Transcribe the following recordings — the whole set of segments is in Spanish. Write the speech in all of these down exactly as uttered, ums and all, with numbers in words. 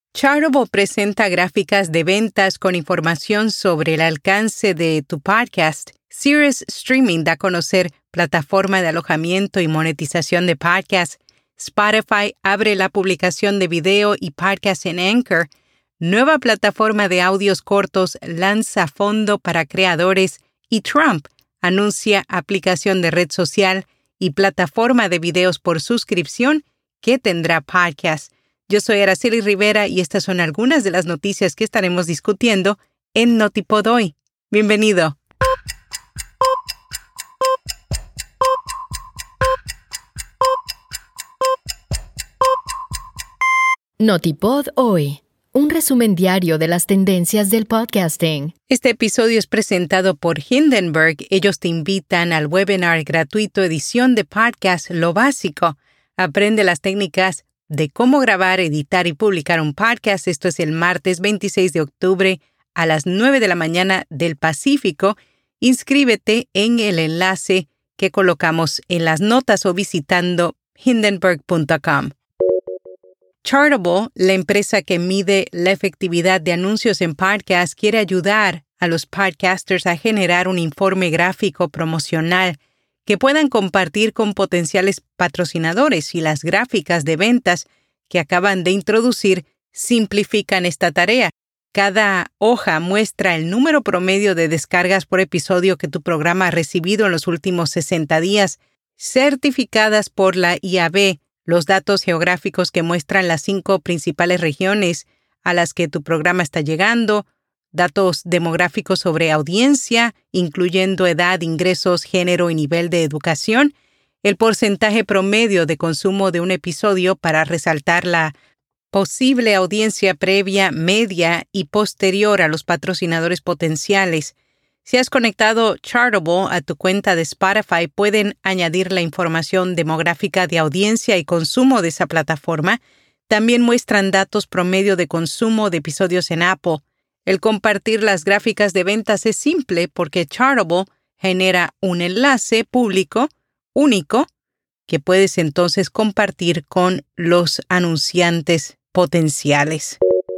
Chartable presenta gráficas de ventas con información sobre el alcance de tu podcast. Sirius Streaming da a conocer plataforma de alojamiento y monetización de podcasts. Spotify abre la publicación de video y podcast en Anchor. Nueva plataforma de audios cortos lanza fondo para creadores. Y Trump anuncia aplicación de red social y plataforma de videos por suscripción que tendrá podcast. Yo soy Araceli Rivera y estas son algunas de las noticias que estaremos discutiendo en Notipod hoy. Bienvenido. Notipod hoy, un resumen diario de las tendencias del podcasting. Este episodio es presentado por Hindenburg. Ellos te invitan al webinar gratuito Edición de Podcast Lo Básico. Aprende las técnicas de cómo grabar, editar y publicar un podcast. Esto es el martes veintiséis de octubre a las nueve de la mañana del Pacífico. Inscríbete en el enlace que colocamos en las notas o visitando hindenburg punto com. Chartable, la empresa que mide la efectividad de anuncios en podcast, quiere ayudar a los podcasters a generar un informe gráfico promocional que puedan compartir con potenciales patrocinadores, y las gráficas de ventas que acaban de introducir simplifican esta tarea. Cada hoja muestra el número promedio de descargas por episodio que tu programa ha recibido en los últimos sesenta días, certificadas por la I A B, los datos geográficos que muestran las cinco principales regiones a las que tu programa está llegando, datos demográficos sobre audiencia, incluyendo edad, ingresos, género y nivel de educación, el porcentaje promedio de consumo de un episodio para resaltar la posible audiencia previa, media y posterior a los patrocinadores potenciales. Si has conectado Chartable a tu cuenta de Spotify, pueden añadir la información demográfica de audiencia y consumo de esa plataforma. También muestran datos promedio de consumo de episodios en Apple. El compartir las gráficas de ventas es simple porque Chartable genera un enlace público único que puedes entonces compartir con los anunciantes potenciales.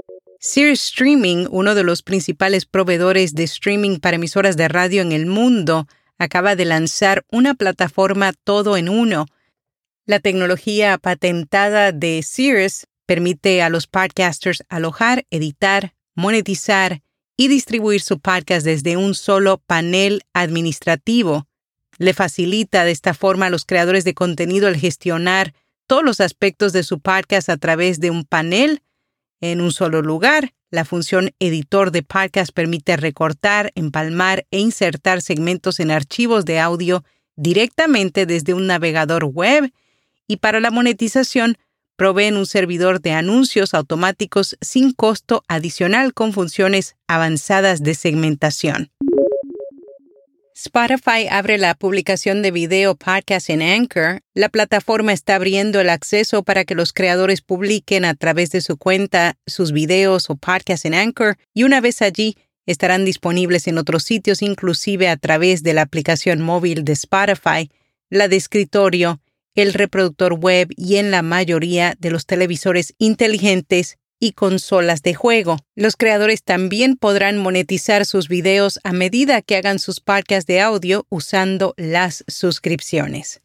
Sirius Streaming, uno de los principales proveedores de streaming para emisoras de radio en el mundo, acaba de lanzar una plataforma todo en uno. La tecnología patentada de Sirius permite a los podcasters alojar, editar, monetizar y distribuir su podcast desde un solo panel administrativo. Le facilita de esta forma a los creadores de contenido el gestionar todos los aspectos de su podcast a través de un panel en un solo lugar. La función editor de podcast permite recortar, empalmar e insertar segmentos en archivos de audio directamente desde un navegador web, y para la monetización proveen un servidor de anuncios automáticos sin costo adicional con funciones avanzadas de segmentación. Spotify abre la publicación de video podcast en Anchor. La plataforma está abriendo el acceso para que los creadores publiquen a través de su cuenta sus videos o podcasts en Anchor, y una vez allí estarán disponibles en otros sitios, inclusive a través de la aplicación móvil de Spotify, la de escritorio, el reproductor web y en la mayoría de los televisores inteligentes y consolas de juego. Los creadores también podrán monetizar sus videos a medida que hagan sus podcasts de audio usando las suscripciones.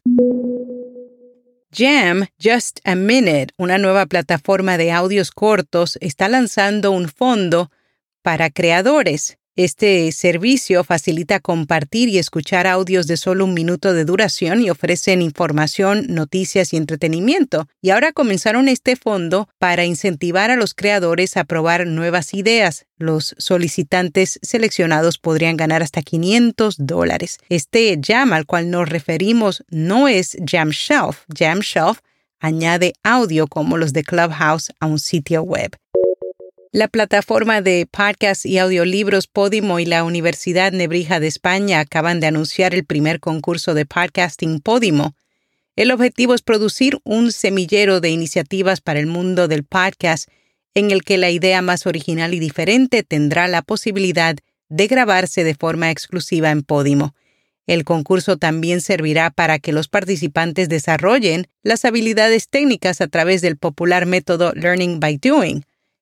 Jam, Just a Minute, una nueva plataforma de audios cortos, está lanzando un fondo para creadores. Este servicio facilita compartir y escuchar audios de solo un minuto de duración y ofrecen información, noticias y entretenimiento. Y ahora comenzaron este fondo para incentivar a los creadores a probar nuevas ideas. Los solicitantes seleccionados podrían ganar hasta quinientos dólares. Este Jam al cual nos referimos no es Jam Shelf. Jam Shelf añade audio como los de Clubhouse a un sitio web. La plataforma de podcasts y audiolibros Podimo y la Universidad Nebrija de España acaban de anunciar el primer concurso de podcasting Podimo. El objetivo es producir un semillero de iniciativas para el mundo del podcast, en el que la idea más original y diferente tendrá la posibilidad de grabarse de forma exclusiva en Podimo. El concurso también servirá para que los participantes desarrollen las habilidades técnicas a través del popular método Learning by Doing.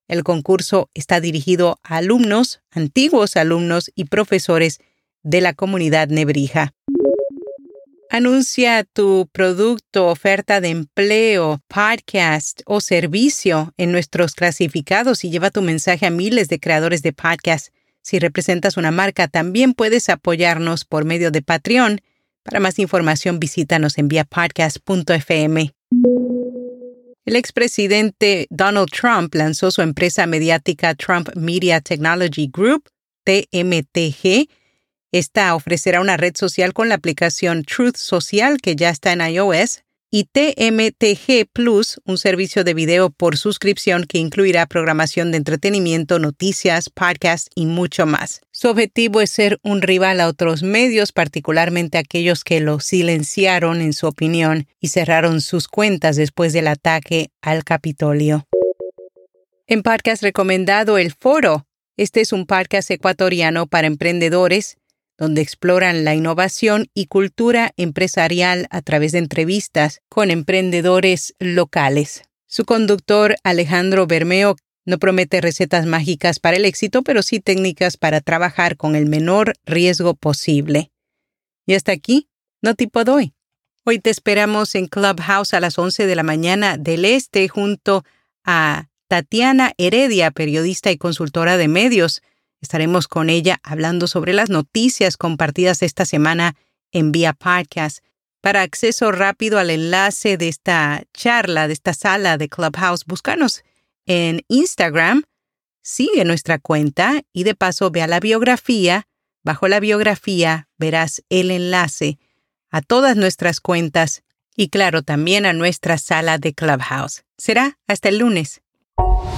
El concurso está dirigido a alumnos, antiguos alumnos y profesores de la comunidad Nebrija. Anuncia tu producto, oferta de empleo, podcast o servicio en nuestros clasificados y lleva tu mensaje a miles de creadores de podcast. Si representas una marca, también puedes apoyarnos por medio de Patreon. Para más información, visítanos en vía podcast punto f m. El expresidente Donald Trump lanzó su empresa mediática Trump Media Technology Group, T M T G. Esta ofrecerá una red social con la aplicación Truth Social, que ya está en iOS, y T M T G Plus, un servicio de video por suscripción que incluirá programación de entretenimiento, noticias, podcasts y mucho más. Su objetivo es ser un rival a otros medios, particularmente aquellos que lo silenciaron, en su opinión, y cerraron sus cuentas después del ataque al Capitolio. En podcast recomendado, El Foro. Este es un podcast ecuatoriano para emprendedores, donde exploran la innovación y cultura empresarial a través de entrevistas con emprendedores locales. Su conductor, Alejandro Bermeo, no promete recetas mágicas para el éxito, pero sí técnicas para trabajar con el menor riesgo posible. Y hasta aquí, Notipod hoy. Hoy te esperamos en Clubhouse a las once de la mañana del Este junto a Tatiana Heredia, periodista y consultora de medios. Estaremos con ella hablando sobre las noticias compartidas esta semana en vía podcast. Para acceso rápido al enlace de esta charla, de esta sala de Clubhouse, búscanos en Instagram, sigue nuestra cuenta y de paso ve a la biografía. Bajo la biografía verás el enlace a todas nuestras cuentas y claro, también a nuestra sala de Clubhouse. Será hasta el lunes.